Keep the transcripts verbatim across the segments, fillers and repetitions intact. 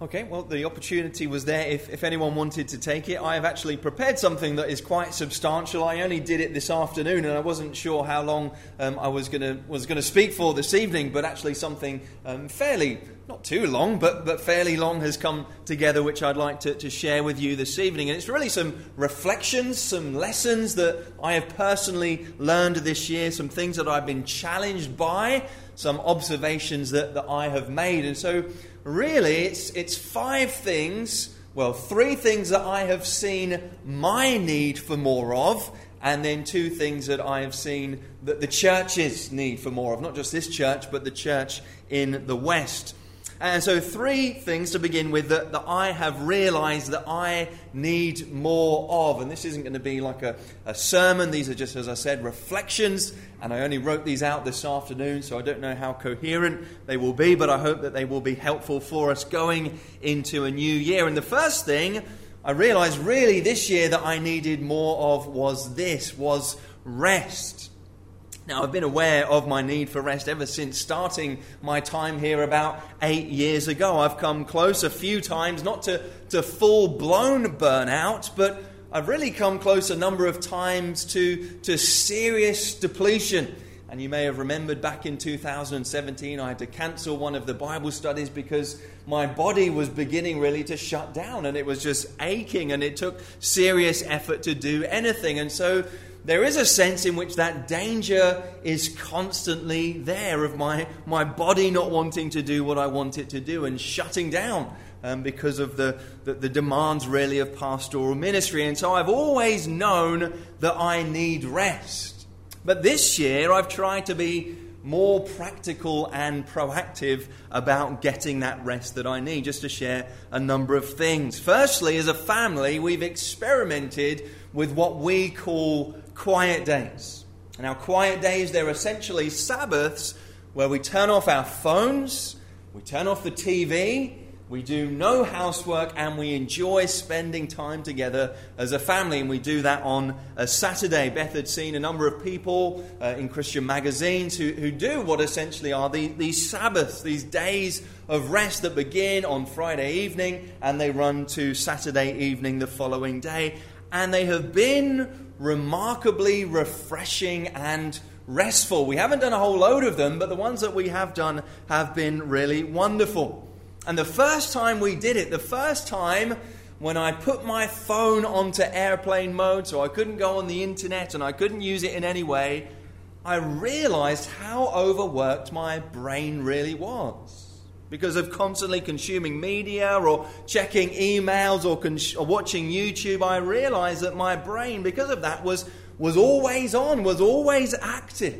Okay, well, the opportunity was there if, if anyone wanted to take it. I have actually prepared something that is quite substantial. I only did it this afternoon, and I wasn't sure how long um, I was going to was going to speak for this evening, but actually something um, fairly, not too long, but, but fairly long has come together, which I'd like to, to share with you this evening. And it's really some reflections, some lessons that I have personally learned this year, some things that I've been challenged by, some observations that, that I have made. And so really, it's it's five things, well, three things that I have seen my need for more of, and then two things that I have seen that the church's need for more of. Not just this church, but the church in the West. And so three things to begin with that, that I have realized that I need more of. And this isn't going to be like a, a sermon. These are just, as I said, reflections. And I only wrote these out this afternoon, so I don't know how coherent they will be, but I hope that they will be helpful for us going into a new year. And the first thing I realized really this year that I needed more of was this, was rest. Now, I've been aware of my need for rest ever since starting my time here about eight years ago. I've come close a few times, not to, to full-blown burnout, but I've really come close a number of times to, to serious depletion. And you may have remembered back in two thousand seventeen, I had to cancel one of the Bible studies because my body was beginning really to shut down, and it was just aching, and it took serious effort to do anything. And so there is a sense in which that danger is constantly there of my, my body not wanting to do what I want it to do and shutting down um, because of the, the, the demands really of pastoral ministry. And so I've always known that I need rest. But this year I've tried to be more practical and proactive about getting that rest that I need, just to share a number of things. Firstly, as a family, we've experimented with what we call quiet days. And our quiet days, they're essentially Sabbaths where we turn off our phones, we turn off the T V, we do no housework, and we enjoy spending time together as a family. And we do that on a Saturday. Beth had seen a number of people uh, in Christian magazines who, who do what essentially are the, these Sabbaths, these days of rest that begin on Friday evening and they run to Saturday evening the following day. And they have been remarkably refreshing and restful. We haven't done a whole load of them, but the ones that we have done have been really wonderful. And the first time we did it, the first time when I put my phone onto airplane mode so I couldn't go on the internet and I couldn't use it in any way, I realized how overworked my brain really was. Because of constantly consuming media or checking emails or, con- or watching YouTube, I realized that my brain, because of that, was, was always on, was always active.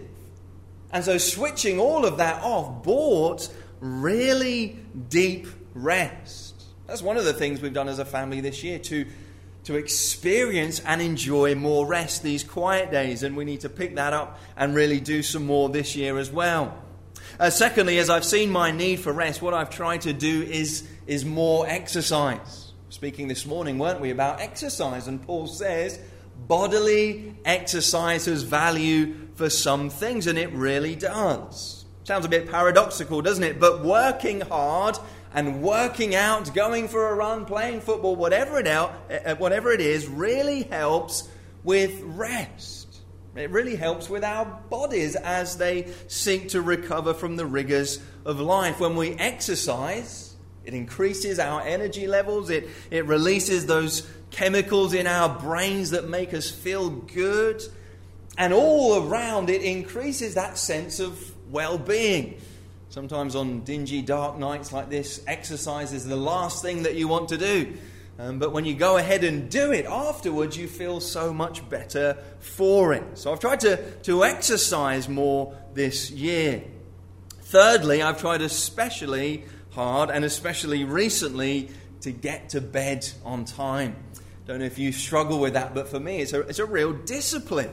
And so switching all of that off brought really deep rest. That's one of the things we've done as a family this year, to, to experience and enjoy more rest, these quiet days. And we need to pick that up and really do some more this year as well. Uh, secondly, as I've seen my need for rest, what I've tried to do is, is more exercise. Speaking this morning, weren't we, about exercise? And Paul says bodily exercise has value for some things, and it really does. Sounds a bit paradoxical, doesn't it? But working hard and working out, going for a run, playing football, whatever it, out, whatever it is, really helps with rest. It really helps with our bodies as they seek to recover from the rigors of life. When we exercise, it increases our energy levels. It, it releases those chemicals in our brains that make us feel good. And all around, it increases that sense of well-being. Sometimes on dingy, dark nights like this, exercise is the last thing that you want to do. Um, but when you go ahead and do it afterwards, you feel so much better for it. So I've tried to, to exercise more this year. Thirdly, I've tried especially hard and especially recently to get to bed on time. Don't know if you struggle with that, but for me it's a, it's a real discipline.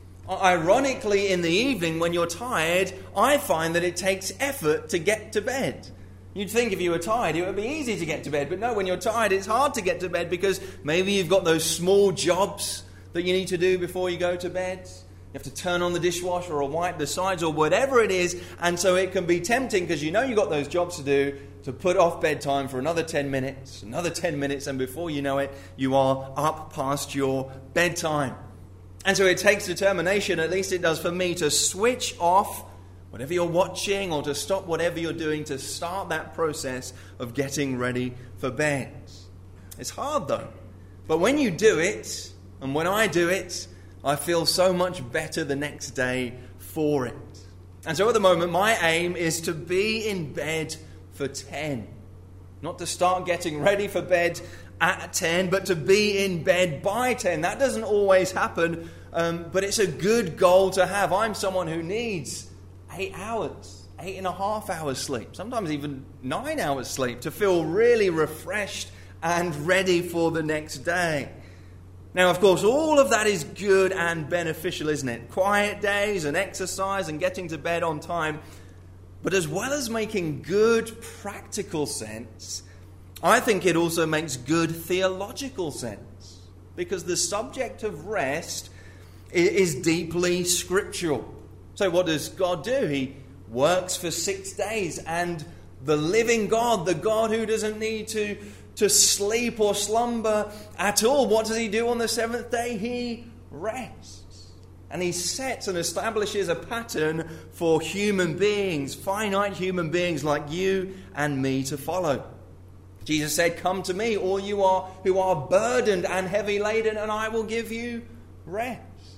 Ironically, in the evening when you're tired, I find that it takes effort to get to bed. You'd think if you were tired, it would be easy to get to bed. But no, when you're tired, it's hard to get to bed because maybe you've got those small jobs that you need to do before you go to bed. You have to turn on the dishwasher or wipe the sides or whatever it is. And so it can be tempting because you know you've got those jobs to do to put off bedtime for another ten minutes, another ten minutes, and before you know it, you are up past your bedtime. And so it takes determination, at least it does for me, to switch off whatever you're watching or to stop whatever you're doing to start that process of getting ready for bed. It's hard though. But when you do it, and when I do it, I feel so much better the next day for it. And so at the moment, my aim is to be in bed for ten. Not to start getting ready for bed at ten, but to be in bed by ten. That doesn't always happen, um, but it's a good goal to have. I'm someone who needs eight hours, eight and a half hours sleep, sometimes even nine hours sleep to feel really refreshed and ready for the next day. Now, of course, all of that is good and beneficial, isn't it? Quiet days and exercise and getting to bed on time. But as well as making good practical sense, I think it also makes good theological sense. Because the subject of rest is deeply scriptural. So what does God do? He works for six days. And the living God, the God who doesn't need to to sleep or slumber at all, what does he do on the seventh day? He rests. And he sets and establishes a pattern for human beings, finite human beings like you and me to follow. Jesus said, "Come to me, all you are who are burdened and heavy laden, and I will give you rest."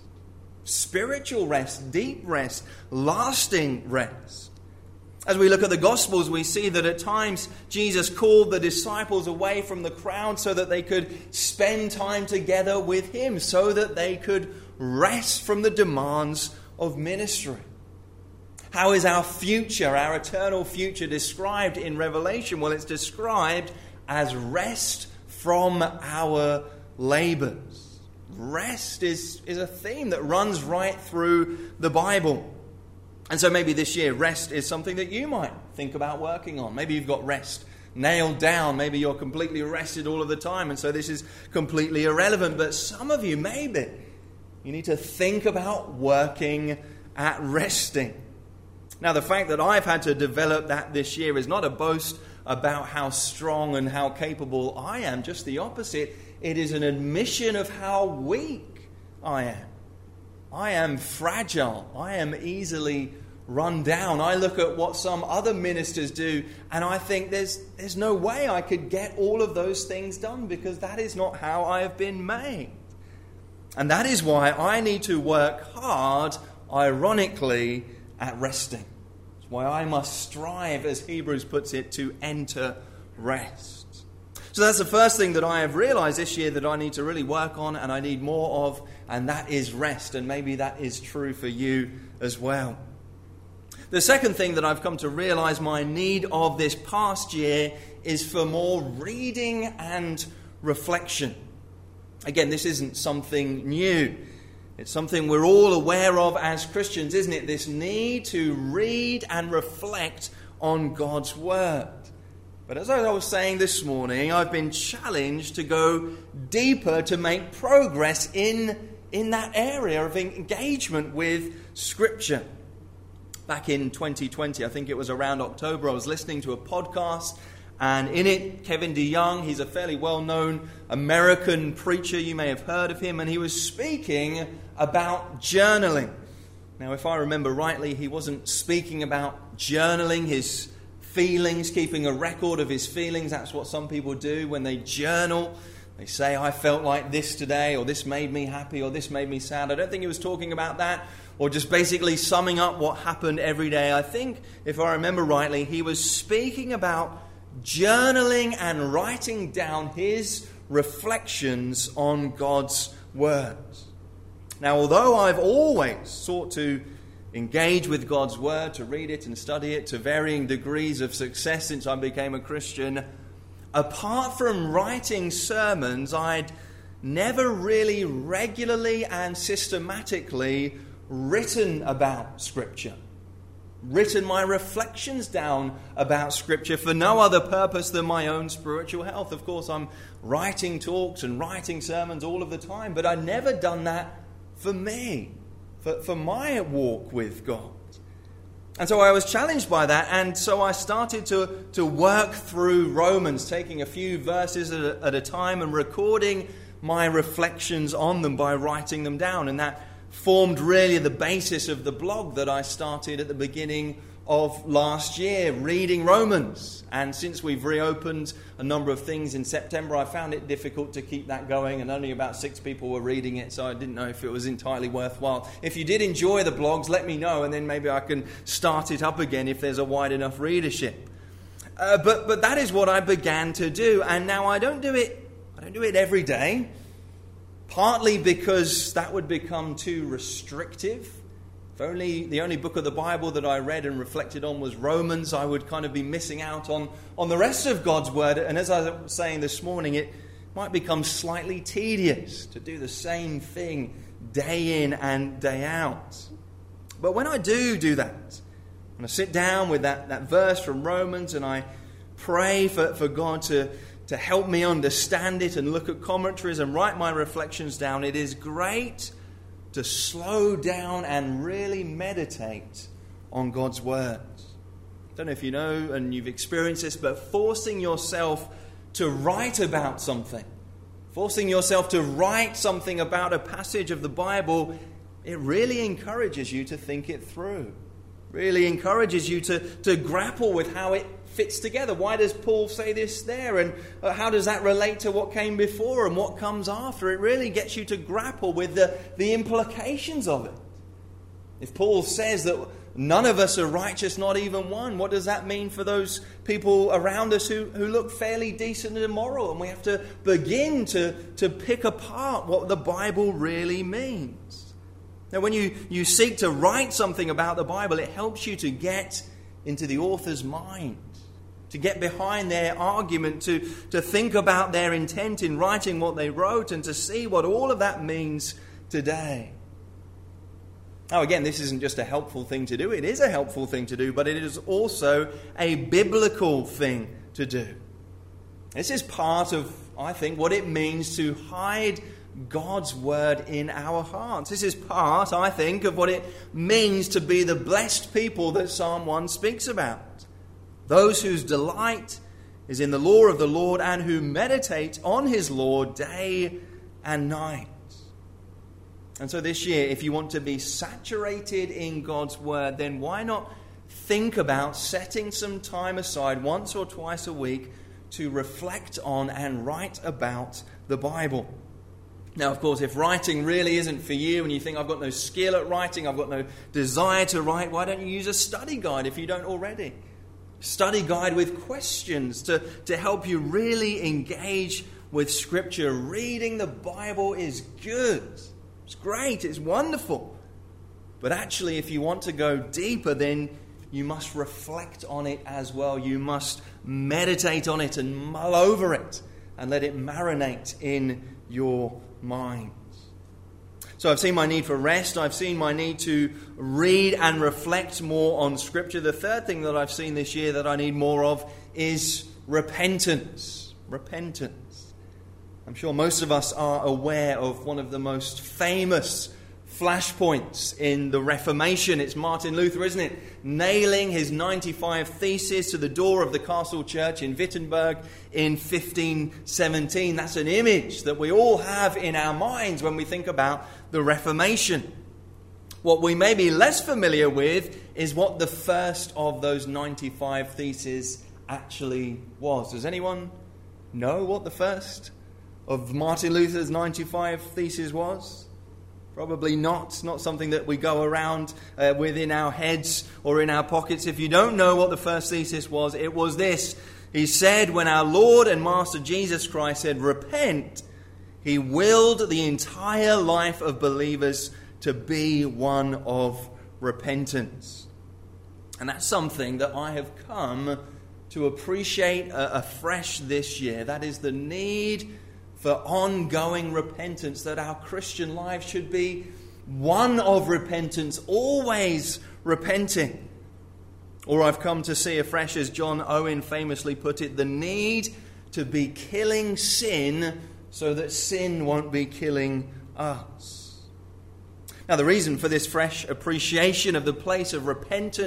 Spiritual rest, deep rest, lasting rest. As we look at the Gospels, we see that at times Jesus called the disciples away from the crowd so that they could spend time together with him, so that they could rest from the demands of ministry. How is our future, our eternal future, described in Revelation? Well, it's described as rest from our labors. Rest is, is a theme that runs right through the Bible. And so maybe this year, rest is something that you might think about working on. Maybe you've got rest nailed down. Maybe you're completely rested all of the time, and so this is completely irrelevant. But some of you, maybe, you need to think about working at resting. Now, the fact that I've had to develop that this year is not a boast about how strong and how capable I am. Just the opposite. It is an admission of how weak I am. I am fragile. I am easily run down. I look at what some other ministers do and I think there's there's no way I could get all of those things done, because that is not how I have been made. And that is why I need to work hard, ironically, at resting. It's why I must strive, as Hebrews puts it, to enter rest. So that's the first thing that I have realized this year that I need to really work on and I need more of, and that is rest. And maybe that is true for you as well. The second thing that I've come to realize my need of this past year is for more reading and reflection. Again, this isn't something new. It's something we're all aware of as Christians, isn't it? This need to read and reflect on God's Word. But as I was saying this morning, I've been challenged to go deeper, to make progress in, in that area of engagement with Scripture. Back in twenty twenty, I think it was around October, I was listening to a podcast, and in it, Kevin DeYoung, he's a fairly well-known American preacher, you may have heard of him, and he was speaking about journaling. Now, if I remember rightly, he wasn't speaking about journaling his feelings, keeping a record of his feelings. That's what some people do when they journal. They say, I felt like this today, or this made me happy, or this made me sad. I don't think he was talking about that, or just basically summing up what happened every day. I think, if I remember rightly, he was speaking about journaling and writing down his reflections on God's words. Now, although I've always sought to engage with God's Word, to read it and study it to varying degrees of success since I became a Christian, apart from writing sermons, I'd never really regularly and systematically written about Scripture. Written my reflections down about Scripture for no other purpose than my own spiritual health. Of course, I'm writing talks and writing sermons all of the time, but I've never done that for me. For, for my walk with God. And so I was challenged by that, and so I started to, to work through Romans, taking a few verses at a, at a time and recording my reflections on them by writing them down. And that formed really the basis of the blog that I started at the beginning of last year, reading Romans. And since we've reopened a number of things in September, I found it difficult to keep that going, and only about six people were reading it, so I didn't know if it was entirely worthwhile. If you did enjoy the blogs, let me know, and then maybe I can start it up again if there's a wide enough readership. Uh, but but that is what I began to do, and now I don't do it. I don't do it every day. Partly because that would become too restrictive. If only the only book of the Bible that I read and reflected on was Romans, I would kind of be missing out on, on the rest of God's Word. And as I was saying this morning, it might become slightly tedious to do the same thing day in and day out. But when I do do that, when I sit down with that, that verse from Romans and I pray for, for God to, to help me understand it and look at commentaries and write my reflections down, it is great to slow down and really meditate on God's Word. I don't know if you know and you've experienced this, but forcing yourself to write about something, forcing yourself to write something about a passage of the Bible, it really encourages you to think it through. Really encourages you to, to grapple with how it fits together. Why does Paul say this there? And uh, how does that relate to what came before and what comes after? It really gets you to grapple with the, the implications of it. If Paul says that none of us are righteous, not even one, what does that mean for those people around us who, who look fairly decent and moral? And we have to begin to, to pick apart what the Bible really means. Now, when you, you seek to write something about the Bible, it helps you to get into the author's mind, to get behind their argument, to, to think about their intent in writing what they wrote, and to see what all of that means today. Now, again, this isn't just a helpful thing to do. It is a helpful thing to do, but it is also a biblical thing to do. This is part of, I think, what it means to hide God's Word in our hearts. This is part, I think, of what it means to be the blessed people that Psalm one speaks about. Those whose delight is in the law of the Lord and who meditate on His law day and night. And so this year, if you want to be saturated in God's Word, then why not think about setting some time aside once or twice a week to reflect on and write about the Bible. Now, of course, if writing really isn't for you and you think, I've got no skill at writing, I've got no desire to write, why don't you use a study guide if you don't already? Study guide with questions to, to help you really engage with Scripture. Reading the Bible is good. It's great. It's wonderful. But actually, if you want to go deeper, then you must reflect on it as well. You must meditate on it and mull over it and let it marinate in your minds. So I've seen my need for rest. I've seen my need to read and reflect more on Scripture. The third thing that I've seen this year that I need more of is repentance. Repentance. I'm sure most of us are aware of one of the most famous flashpoints in the Reformation. It's Martin Luther, isn't it? Nailing his ninety-five Theses to the door of the castle church in Wittenberg in fifteen seventeen. That's an image that we all have in our minds when we think about the Reformation. What we may be less familiar with is what the first of those ninety-five Theses actually was. Does anyone know what the first of Martin Luther's ninety-five Theses was? Probably not. It's not something that we go around uh, within our heads or in our pockets. If you don't know what the first thesis was, it was this. He said, when our Lord and Master Jesus Christ said, repent, He willed the entire life of believers to be one of repentance. And that's something that I have come to appreciate uh, afresh this year. That is the need for ongoing repentance, that our Christian life should be one of repentance, always repenting. Or I've come to see afresh, as John Owen famously put it, the need to be killing sin so that sin won't be killing us. Now, the reason for this fresh appreciation of the place of repentance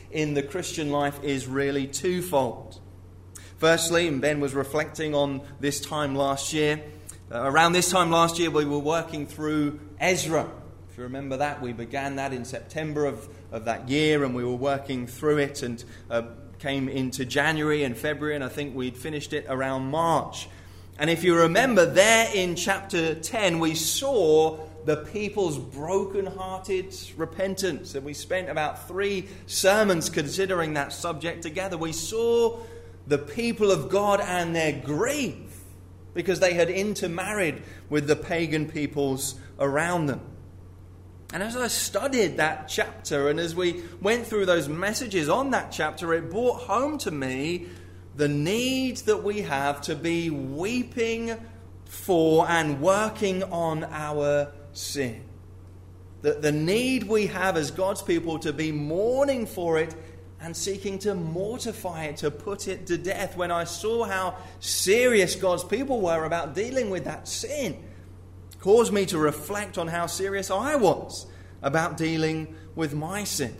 in the Christian life is really twofold. Firstly, and Ben was reflecting on this time last year, uh, around this time last year we were working through Ezra. If you remember that, we began that in September of, of that year, and we were working through it and uh, came into January and February, and I think we'd finished it around March. And if you remember, there in chapter ten, we saw the people's broken-hearted repentance. And we spent about three sermons considering that subject together. We saw the people of God and their grief because they had intermarried with the pagan peoples around them. And as I studied that chapter and as we went through those messages on that chapter, it brought home to me the need that we have to be weeping for and working on our sin. The, the need we have as God's people to be mourning for it and seeking to mortify it, to put it to death. When I saw how serious God's people were about dealing with that sin, it caused me to reflect on how serious I was about dealing with my sin.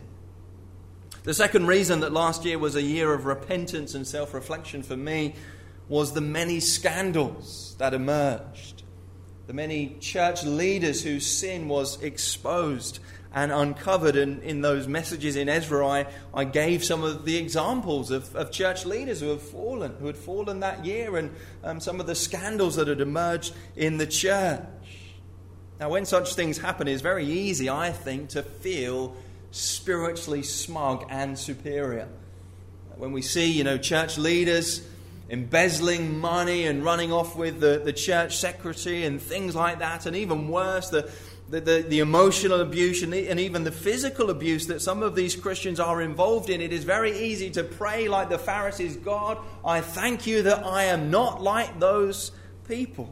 The second reason that last year was a year of repentance and self-reflection for me was the many scandals that emerged. The many church leaders whose sin was exposed and uncovered. And in those messages in Ezra, I, I gave some of the examples of, of church leaders who have fallen, who had fallen that year, and um, some of the scandals that had emerged in the church. Now, when such things happen, it's very easy, I think, to feel spiritually smug and superior. When we see, you know, church leaders embezzling money and running off with the, the church secretary and things like that, and even worse, the the, the, the emotional abuse and, the, and even the physical abuse that some of these Christians are involved in, it is very easy to pray like the Pharisees, God, I thank you that I am not like those people.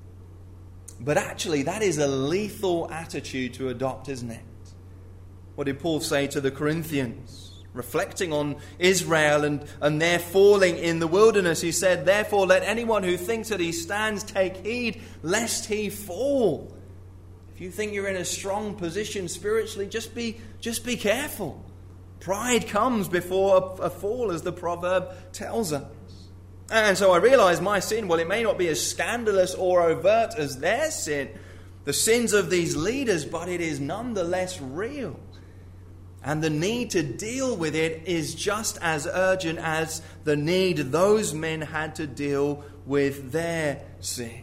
But actually, that is a lethal attitude to adopt, isn't it? What did Paul say to the Corinthians? Reflecting on Israel and, and their falling in the wilderness, he said, therefore let anyone who thinks that he stands take heed lest he fall. If you think you're in a strong position spiritually, just be, just be careful. Pride comes before a, a fall, as the proverb tells us. And so I realize my sin, well, it may not be as scandalous or overt as their sin, the sins of these leaders, but it is nonetheless real. And the need to deal with it is just as urgent as the need those men had to deal with their sin.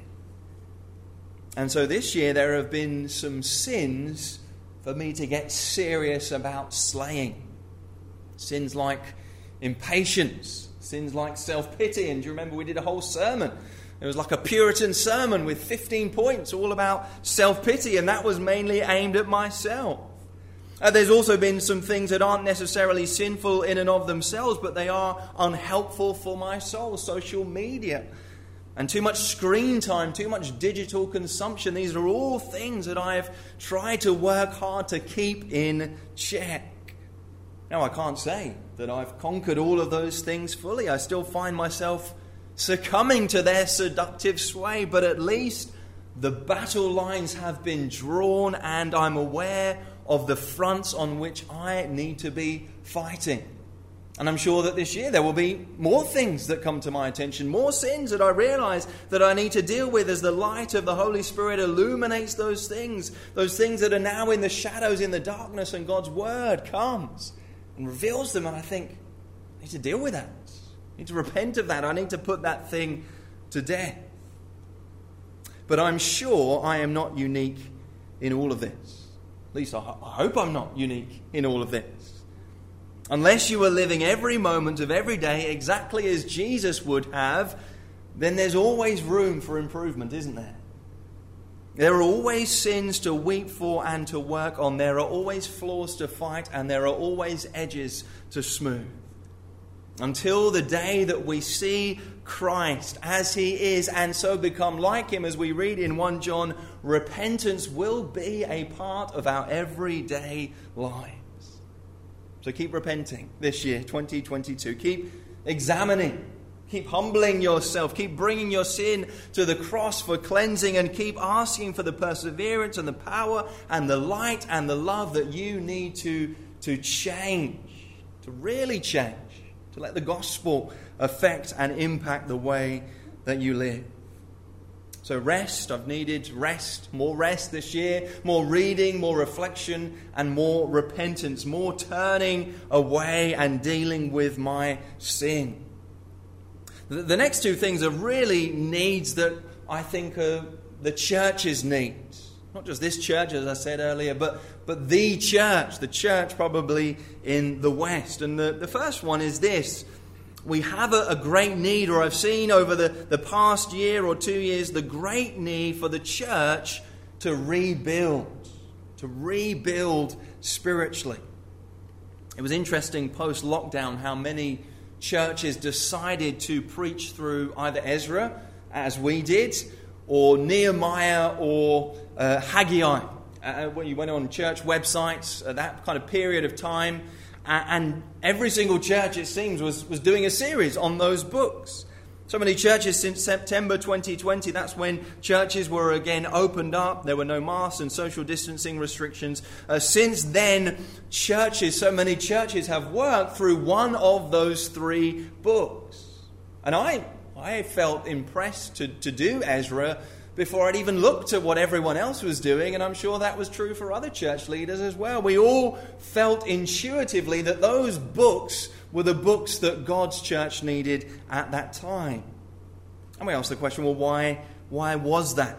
And so this year there have been some sins for me to get serious about slaying. Sins like impatience, sins like self-pity. And do you remember we did a whole sermon? It was like a Puritan sermon with fifteen points all about self-pity, and that was mainly aimed at myself. Uh, there's also been some things that aren't necessarily sinful in and of themselves, but they are unhelpful for my soul. Social media and too much screen time, too much digital consumption. These are all things that I've tried to work hard to keep in check. Now, I can't say that I've conquered all of those things fully. I still find myself succumbing to their seductive sway, but at least the battle lines have been drawn and I'm aware of the fronts on which I need to be fighting. And I'm sure that this year there will be more things that come to my attention, more sins that I realize that I need to deal with as the light of the Holy Spirit illuminates those things, those things that are now in the shadows, in the darkness, and God's Word comes and reveals them. And I think, I need to deal with that. I need to repent of that. I need to put that thing to death. But I'm sure I am not unique in all of this. At least I, I hope I'm not unique in all of this. Unless you are living every moment of every day exactly as Jesus would have, then there's always room for improvement, isn't there? There are always sins to weep for and to work on. There are always flaws to fight, and there are always edges to smooth. Until the day that we see Christ as he is and so become like him, as we read in First John, repentance will be a part of our everyday lives. So keep repenting this year, twenty twenty-two. Keep examining. Keep humbling yourself. Keep bringing your sin to the cross for cleansing, and keep asking for the perseverance and the power and the light and the love that you need to, to change. to really change, to let the gospel affect and impact the way that you live. So rest, I've needed rest, more rest this year, more reading, more reflection, and more repentance, more turning away and dealing with my sin. The next two things are really needs that I think are the church's needs. Not just this church, as I said earlier, but, but the church, the church probably in the West. And the, the first one is this. We have a, a great need, or I've seen over the, the past year or two years, the great need for the church to rebuild, to rebuild spiritually. It was interesting post-lockdown how many churches decided to preach through either Ezra, as we did, or Nehemiah or uh, Haggai. Uh, when you went on church websites at that kind of period of time, uh, and every single church, it seems, was, was doing a series on those books. So many churches since September twenty twenty, that's when churches were again opened up. There were no masks and social distancing restrictions. Uh, since then, churches, so many churches have worked through one of those three books. And I I felt impressed to, to do Ezra before I'd even looked at what everyone else was doing, and I'm sure that was true for other church leaders as well. We all felt intuitively that those books were the books that God's church needed at that time. And we asked the question, well, why, why was that?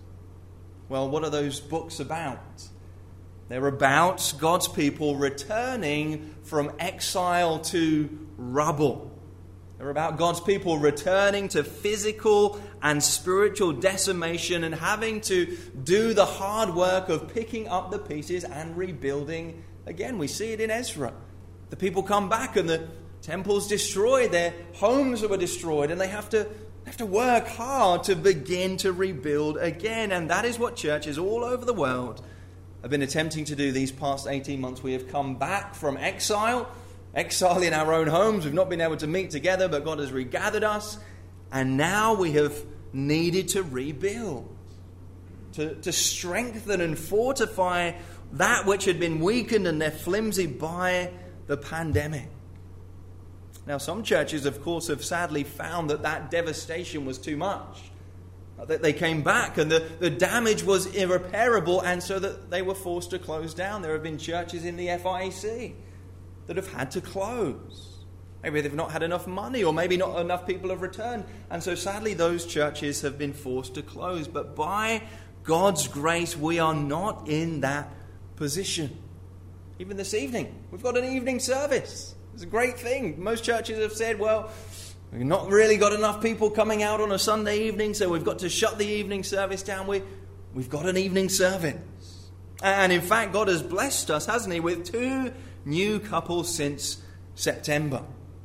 Well, what are those books about? They're about God's people returning from exile to rubble. They're about God's people returning to physical and spiritual decimation and having to do the hard work of picking up the pieces and rebuilding again. We see it in Ezra. The people come back and the temple's destroyed, their homes were destroyed, and they have to have to work hard to begin to rebuild again. And that is what churches all over the world have been attempting to do these past eighteen months. We have come back from exile, exile in our own homes. We've not been able to meet together, but God has regathered us. And now we have needed to rebuild, to, to strengthen and fortify that which had been weakened and left flimsy by the pandemic. Now, some churches, of course, have sadly found that that devastation was too much. That they came back and the, the damage was irreparable, and so that they were forced to close down. There have been churches in the F I E C that have had to close. Maybe they've not had enough money, or maybe not enough people have returned. And so sadly those churches have been forced to close. But by God's grace, we are not in that position. Even this evening, we've got an evening service. It's a great thing. Most churches have said, well, we've not really got enough people coming out on a Sunday evening, so we've got to shut the evening service down. We, we've got an evening service. And in fact, God has blessed us, hasn't He, with two new couples since September.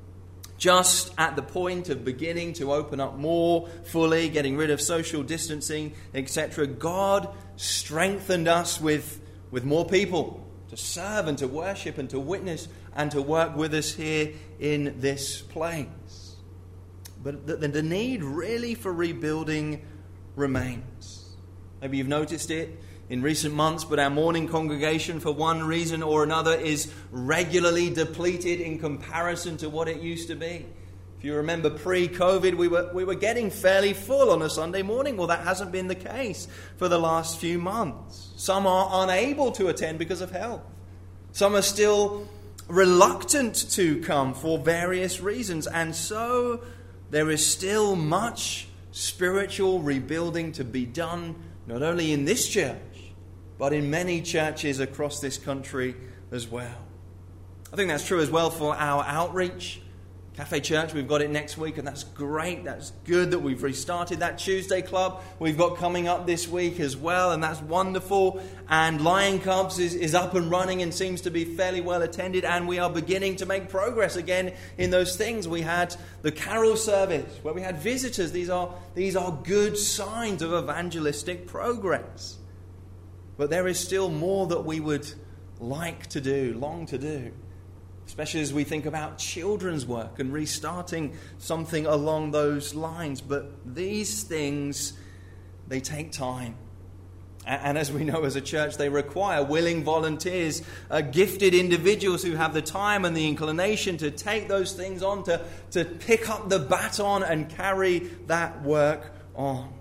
Just at the point of beginning to open up more fully, getting rid of social distancing, et cetera, God strengthened us with, with more people to serve and to worship and to witness and to work with us here in this place. But the, the need really for rebuilding remains. Maybe you've noticed it in recent months, but our morning congregation, for one reason or another, is regularly depleted in comparison to what it used to be. If you remember pre-COVID, we were we were getting fairly full on a Sunday morning. Well, that hasn't been the case for the last few months. Some are unable to attend because of health. Some are still reluctant to come for various reasons. And so there is still much spiritual rebuilding to be done, not only in this church, but in many churches across this country as well. I think that's true as well for our outreach. Cafe Church, we've got it next week, and that's great. That's good that we've restarted that Tuesday club. We've got coming up this week as well, and that's wonderful. And Lion Cubs is, is up and running and seems to be fairly well attended, and we are beginning to make progress again in those things. We had the carol service where we had visitors. These are, these are good signs of evangelistic progress. But there is still more that we would like to do, long to do. Especially as we think about children's work and restarting something along those lines. But these things, they take time. And as we know as a church, they require willing volunteers, uh, gifted individuals who have the time and the inclination to take those things on, to, to pick up the baton and carry that work on.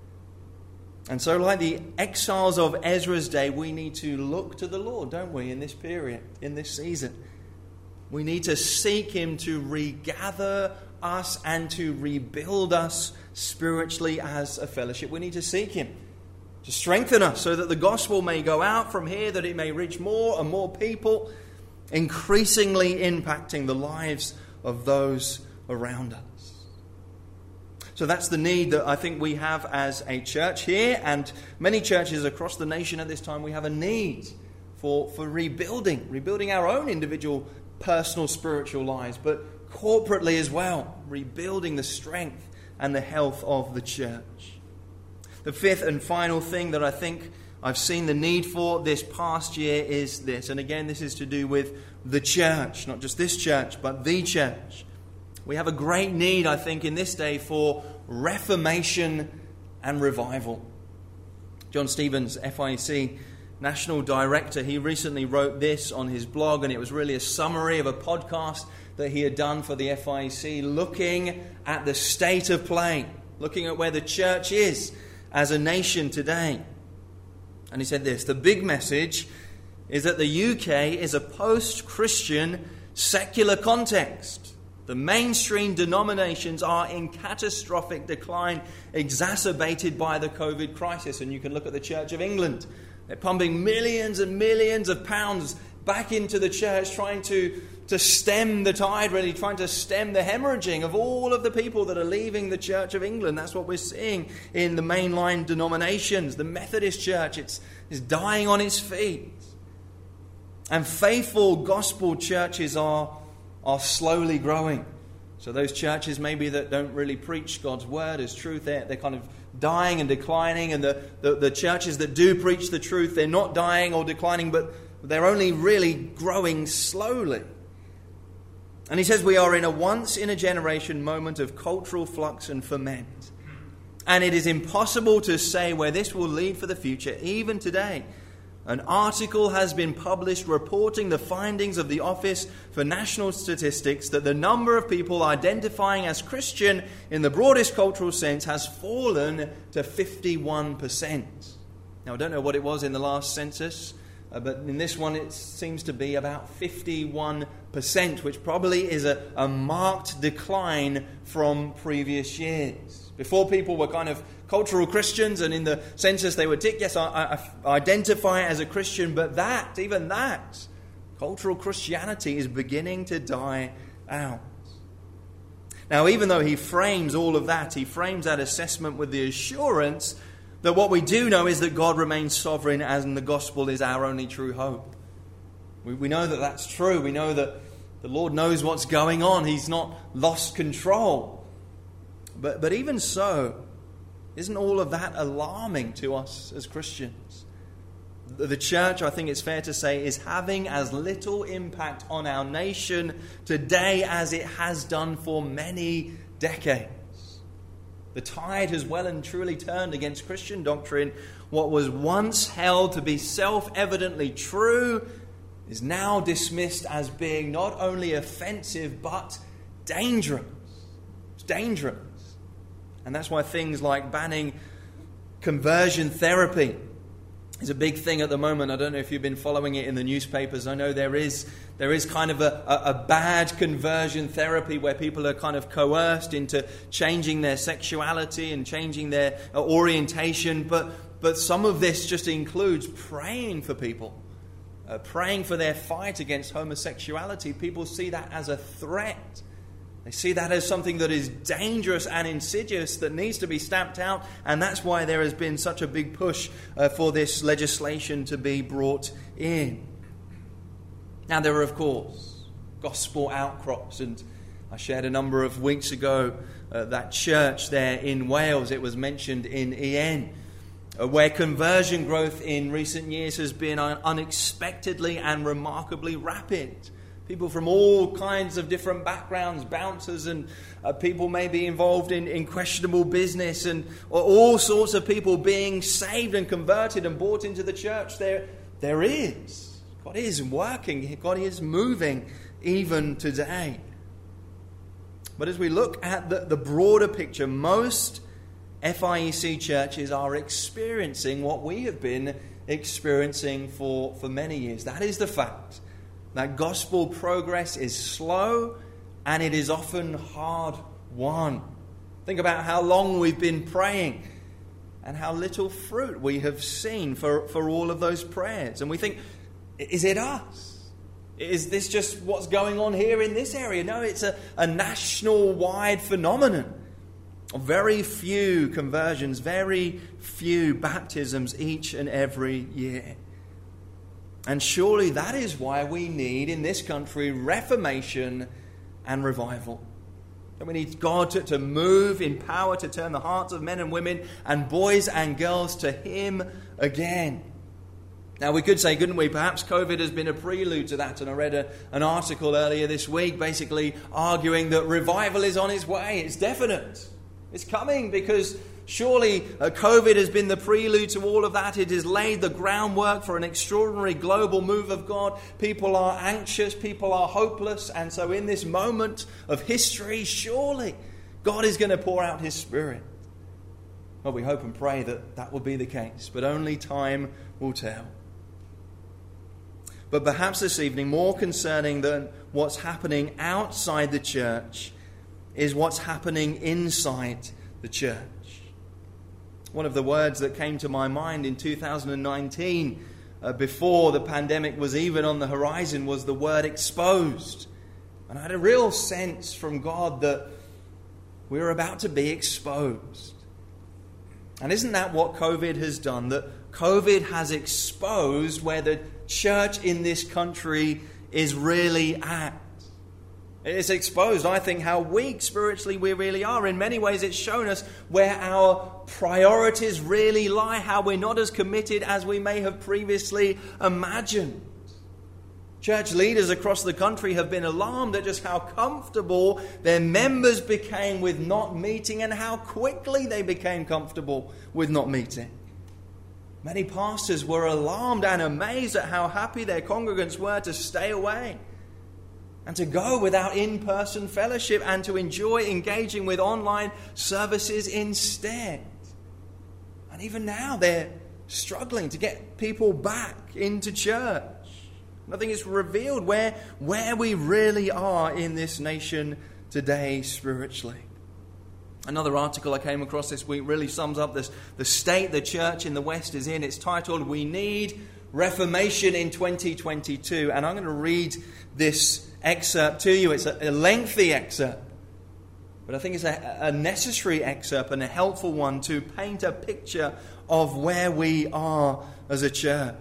And so like the exiles of Ezra's day, we need to look to the Lord, don't we, in this period, in this season. We need to seek Him to regather us and to rebuild us spiritually as a fellowship. We need to seek Him to strengthen us so that the gospel may go out from here, that it may reach more and more people, increasingly impacting the lives of those around us. So that's the need that I think we have as a church here, and many churches across the nation at this time. We have a need for, for rebuilding, rebuilding our own individual personal spiritual lives, but corporately as well, rebuilding the strength and the health of the church. The fifth and final thing that I think I've seen the need for this past year is this. And again, this is to do with the church, not just this church, but the church. We have a great need, I think, in this day for reformation and revival. John Stevens, F I E C National Director, he recently wrote this on his blog, and it was really a summary of a podcast that he had done for the F I E C, looking at the state of play, looking at where the church is as a nation today. And he said this: the big message is that the U K is a post-Christian secular context. The mainstream denominations are in catastrophic decline, exacerbated by the COVID crisis. And you can look at the Church of England. They're pumping millions and millions of pounds back into the church, trying to, to stem the tide, really trying to stem the hemorrhaging of all of the people that are leaving the Church of England. That's what we're seeing in the mainline denominations. The Methodist Church, it's, it's dying on its feet. And faithful gospel churches are, are slowly growing. So those churches maybe that don't really preach God's word as truth, they're, they're kind of dying and declining. And the, the, the churches that do preach the truth, they're not dying or declining, but they're only really growing slowly. And he says we are in a once-in-a-generation moment of cultural flux and ferment. And it is impossible to say where this will lead for the future, even today. An article has been published reporting the findings of the Office for National Statistics that the number of people identifying as Christian in the broadest cultural sense has fallen to fifty-one percent. Now, I don't know what it was in the last census, uh, but in this one it seems to be about fifty-one percent, which probably is a, a marked decline from previous years. Before, people were kind of cultural Christians, and in the census they would tick, yes, I, I identify as a Christian, but that, even that, cultural Christianity is beginning to die out. Now, even though he frames all of that, he frames that assessment with the assurance that what we do know is that God remains sovereign, and the gospel is our only true hope. We, we know that that's true. We know that the Lord knows what's going on. He's not lost control. But, but even so, isn't all of that alarming to us as Christians? The church, I think it's fair to say, is having as little impact on our nation today as it has done for many decades. The tide has well and truly turned against Christian doctrine. What was once held to be self-evidently true is now dismissed as being not only offensive but dangerous. It's dangerous. And that's why things like banning conversion therapy is a big thing at the moment. I don't know if you've been following it in the newspapers. I know there is there is kind of a, a, a bad conversion therapy where people are kind of coerced into changing their sexuality and changing their orientation. But, but some of this just includes praying for people, uh, praying for their fight against homosexuality. People see that as a threat. They see that as something that is dangerous and insidious that needs to be stamped out, and that's why there has been such a big push uh, for this legislation to be brought in. Now, there are, of course, gospel outcrops, and I shared a number of weeks ago uh, that church there in Wales. It was mentioned in E N, uh, where conversion growth in recent years has been unexpectedly and remarkably rapid. People from all kinds of different backgrounds, bouncers and uh, people maybe involved in, in questionable business, and or all sorts of people being saved and converted and brought into the church. There, there is. God is working. God is moving even today. But as we look at the, the broader picture, most F I E C churches are experiencing what we have been experiencing for, for many years. That is the fact. That gospel progress is slow and it is often hard won. Think about how long we've been praying and how little fruit we have seen for, for all of those prayers. And we think, is it us? Is this just what's going on here in this area? No, it's a, a national-wide phenomenon. Very few conversions, very few baptisms each and every year. And surely that is why we need in this country reformation and revival. And we need God to, to move in power to turn the hearts of men and women and boys and girls to Him again. Now we could say, couldn't we, perhaps COVID has been a prelude to that. And I read a, an article earlier this week basically arguing that revival is on its way. It's definite. It's coming because surely uh, COVID has been the prelude to all of that. It has laid the groundwork for an extraordinary global move of God. People are anxious, people are hopeless, and so in this moment of history, surely God is going to pour out His Spirit. Well, we hope and pray that that will be the case, but only time will tell. But perhaps this evening, more concerning than what's happening outside the church is what's happening inside the church. One of the words that came to my mind in two thousand nineteen, uh, before the pandemic was even on the horizon, was the word exposed. And I had a real sense from God that we were about to be exposed. And isn't that what COVID has done? That COVID has exposed where the church in this country is really at. It's exposed, I think, how weak spiritually we really are. In many ways, it's shown us where our priorities really lie, how we're not as committed as we may have previously imagined. Church leaders across the country have been alarmed at just how comfortable their members became with not meeting and how quickly they became comfortable with not meeting. Many pastors were alarmed and amazed at how happy their congregants were to stay away and to go without in-person fellowship and to enjoy engaging with online services instead. And even now they're struggling to get people back into church. I think it's revealed where, where we really are in this nation today spiritually. Another article I came across this week really sums up this, the state the church in the West is in. It's titled, "We Need Reformation in twenty twenty-two." And I'm going to read this excerpt to you. It's a, a lengthy excerpt, but I think it's a, a necessary excerpt and a helpful one to paint a picture of where we are as a church.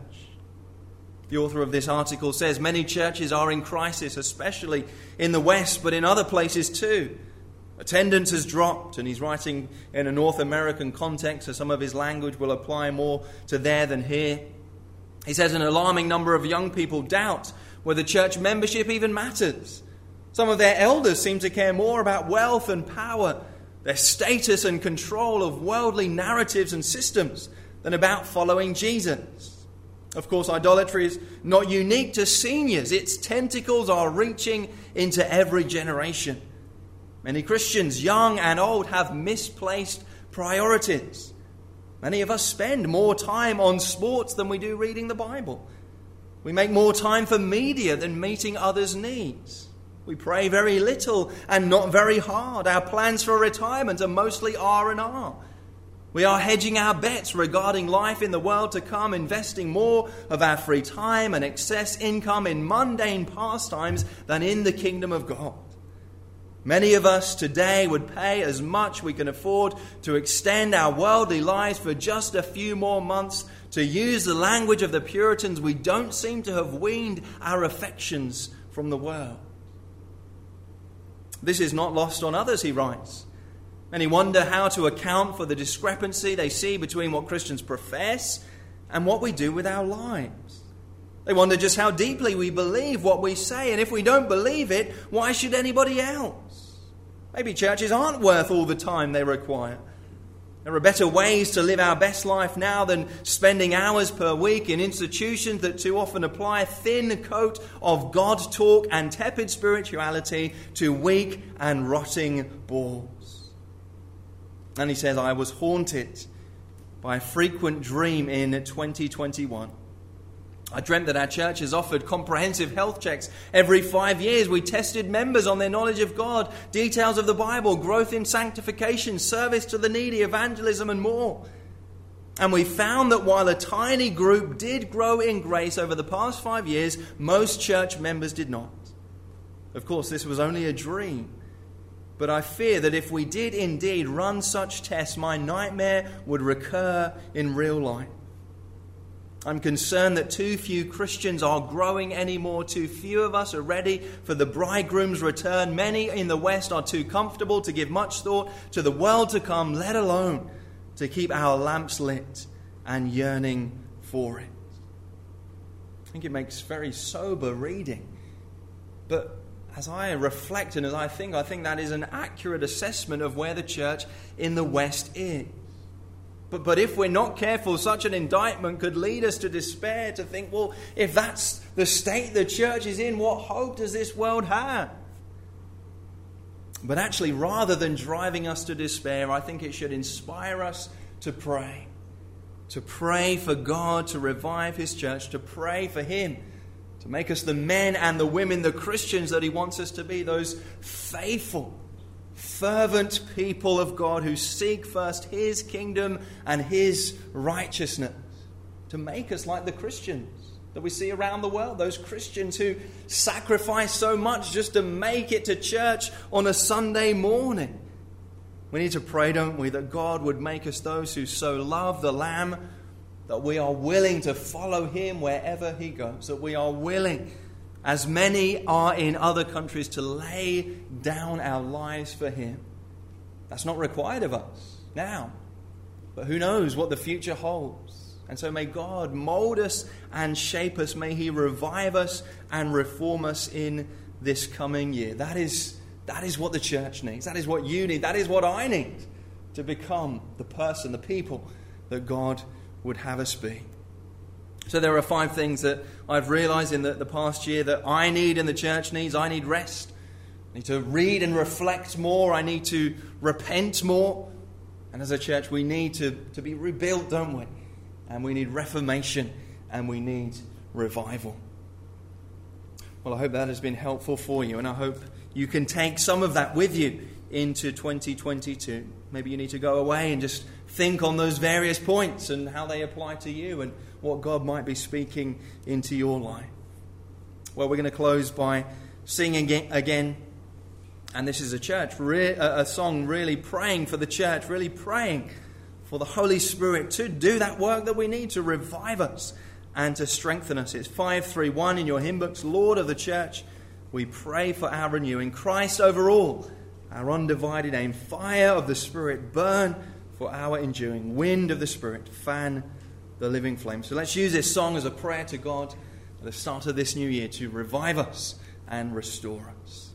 The author of this article says, many churches are in crisis, especially in the West, but in other places too. Attendance has dropped, and he's writing in a North American context, so some of his language will apply more to there than here. He says an alarming number of young people doubt whether church membership even matters. Some of their elders seem to care more about wealth and power, their status and control of worldly narratives and systems, than about following Jesus. Of course, idolatry is not unique to seniors. Its tentacles are reaching into every generation. Many Christians, young and old, have misplaced priorities. Many of us spend more time on sports than we do reading the Bible. We make more time for media than meeting others' needs. We pray very little and not very hard. Our plans for retirement are mostly R and R. We are hedging our bets regarding life in the world to come, investing more of our free time and excess income in mundane pastimes than in the kingdom of God. Many of us today would pay as much we can afford to extend our worldly lives for just a few more months. To use the language of the Puritans, we don't seem to have weaned our affections from the world. This is not lost on others, he writes. Many wonder how to account for the discrepancy they see between what Christians profess and what we do with our lives. They wonder just how deeply we believe what we say, and if we don't believe it, why should anybody else? Maybe churches aren't worth all the time they require. There are better ways to live our best life now than spending hours per week in institutions that too often apply a thin coat of God talk and tepid spirituality to weak and rotting bores. And he says, I was haunted by a frequent dream in twenty twenty-one. I dreamt that our church has offered comprehensive health checks every five years. We tested members on their knowledge of God, details of the Bible, growth in sanctification, service to the needy, evangelism and more. And we found that while a tiny group did grow in grace over the past five years, most church members did not. Of course, this was only a dream. But I fear that if we did indeed run such tests, my nightmare would recur in real life. I'm concerned that too few Christians are growing anymore. Too few of us are ready for the bridegroom's return. Many in the West are too comfortable to give much thought to the world to come, let alone to keep our lamps lit and yearning for it. I think it makes very sober reading. But as I reflect and as I think, I think that is an accurate assessment of where the church in the West is. But, but if we're not careful, such an indictment could lead us to despair, to think, well, if that's the state the church is in, what hope does this world have? But actually, rather than driving us to despair, I think it should inspire us to pray. To pray for God to revive His church, to pray for Him, to make us the men and the women, the Christians that He wants us to be, those faithful, fervent people of God who seek first His kingdom and His righteousness, to make us like the Christians that we see around the world, those Christians who sacrifice so much just to make it to church on a Sunday morning. We need to pray, don't we, that God would make us those who so love the Lamb that we are willing to follow Him wherever He goes, that we are willing, as many are in other countries, to lay down our lives for Him. That's not required of us now, but who knows what the future holds. And so may God mold us and shape us. May He revive us and reform us in this coming year. That is, that is what the church needs. That is what you need. That is what I need to become the person, the people that God would have us be. So there are five things that I've realized in the, the past year that I need and the church needs. I need rest. I need to read and reflect more. I need to repent more. And as a church, we need to, to be rebuilt, don't we? And we need reformation and we need revival. Well, I hope that has been helpful for you, and I hope you can take some of that with you into twenty twenty-two. Maybe you need to go away and just think on those various points and how they apply to you and what God might be speaking into your life. Well, we're going to close by singing again. And this is a church, a song really praying for the church, really praying for the Holy Spirit to do that work that we need to revive us and to strengthen us. It's five three one in your hymn books. Lord of the church, we pray for our renewing. Christ over all, our undivided aim. Fire of the Spirit, burn for our enduring. Wind of the Spirit, fan the living flame. So let's use this song as a prayer to God at the start of this new year to revive us and restore us.